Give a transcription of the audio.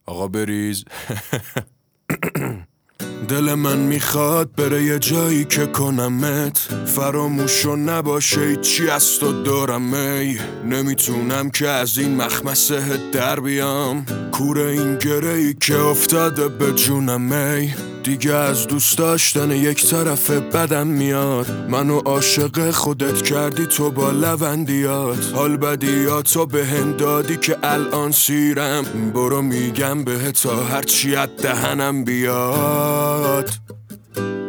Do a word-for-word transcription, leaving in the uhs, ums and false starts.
آقا بریز. دل من میخواد بره یه جایی که کنمت فراموشو نباشه چی از تو دارم ای نمیتونم که از این مخمسه در بیام کوره این گرهی که افتاده به جونم ای دیگه از دوست داشتن یک طرف بدم میاد منو عاشق خودت کردی تو با لوندیات حال بدیاتو به هم دادی که الان سیرم برو میگم به تا هرچی از دهنم بیاد